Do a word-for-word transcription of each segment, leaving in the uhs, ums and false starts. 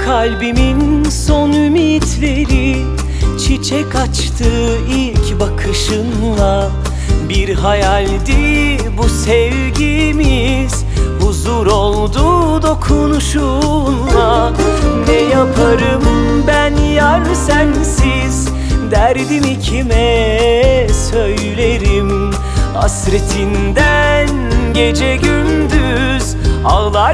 Kalbimin son ümitleri çiçek açtı ilk bakışınla. Bir hayaldi bu sevgimiz, huzur oldu dokunuşunla. Ne yaparım ben yar sensiz, derdimi kime söylerim? Hasretinden gece gündüz ağlar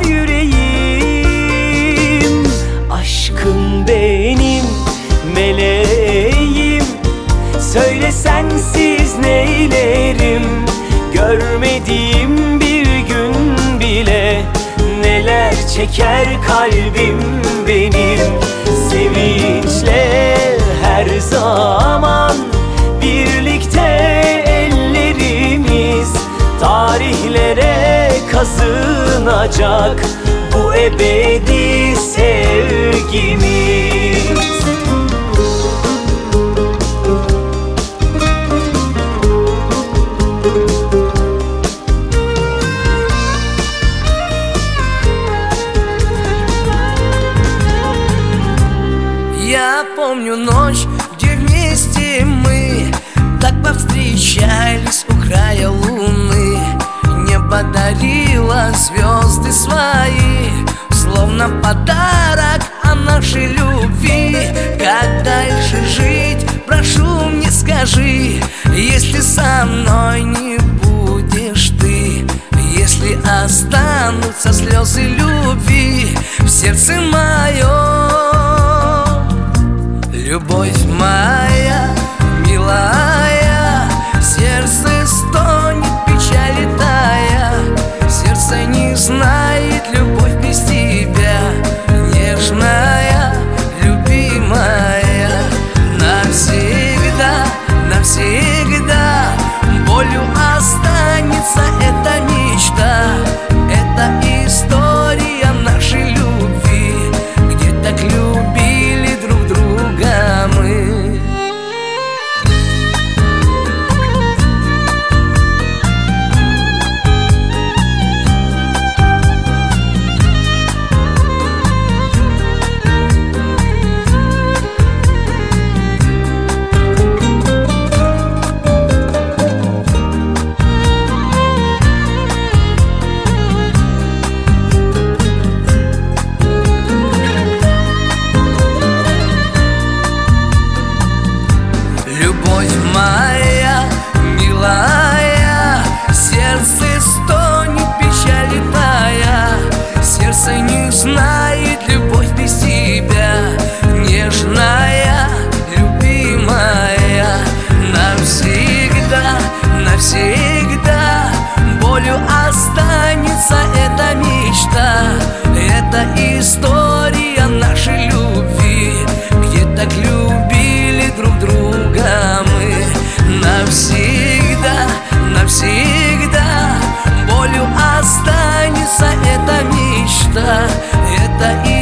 yüreğim. Aşkım benim meleğim, söyle sensiz neylerim? Görmediğim bir gün bile neler çeker kalbim benim. Sevinçle her zaman birlikte ellerimiz, tarihlere kazınacak bu ebedi sevgimiz. Я помню ночь, где вместе мы так повстречались у края луны. Небо дарило звезды свои, словно подарок о нашей любви. Как дальше жить, прошу, мне скажи, если со мной не будешь ты, если останутся слезы любви в сердце моем. Любовь моя, милая, сердце стонет, печали тая. Сердце не знает любовь без тебя, нежная, любимая. Навсегда, навсегда болью останется эта мечта. Это история нашей любви, где так любили друг друга мы. Любовь моя, милая, сердце стонет, печали тая. Сердце не знает любовь без тебя, нежная, любимая. Навсегда, навсегда болью останется эта мечта. Это история нашей любви, где так любили друг друга мы. Навсегда, навсегда болью останется эта мечта. Это